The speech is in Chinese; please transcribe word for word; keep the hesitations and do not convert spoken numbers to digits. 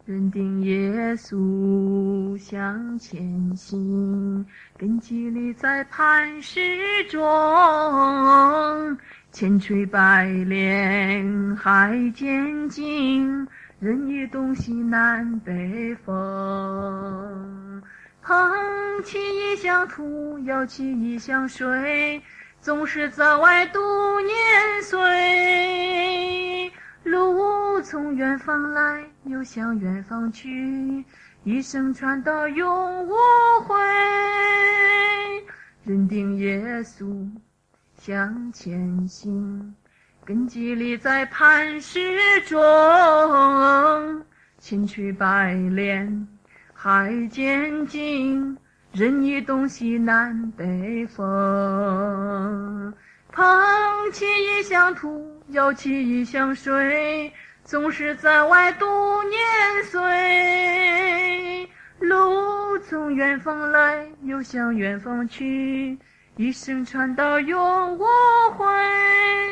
认定耶稣向前行，根基立在磐石中，千锤百炼海坚劲，人以东西南北风。捧起一箱土，舀起一箱水，总是在外度年岁。路从远方来，又向远方去，一生传到永无悔。认定耶稣向前行，根基立在磐石中，千锤百炼海坚劲，人以东西南北风。捧起一箱土，舀起一箱水，总是在外度年岁。路从远方来，又向远方去，一生传到永无悔。